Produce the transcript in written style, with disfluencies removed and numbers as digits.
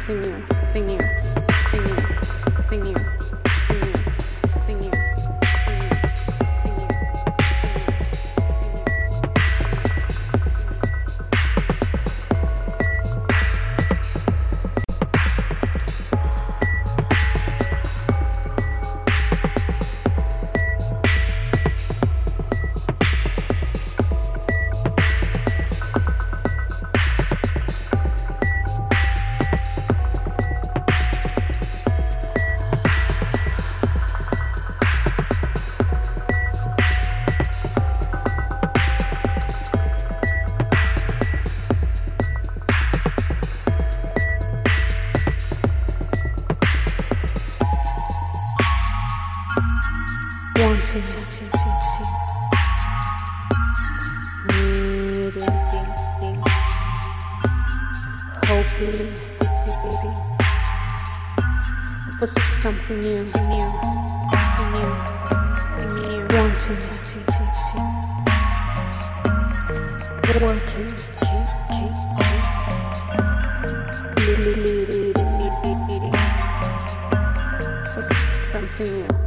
something new, something new, something new, something new, something new, something new, something new. Wanting, needing, hoping, for something new, new, new, new. Wanting, working, leading, for something new.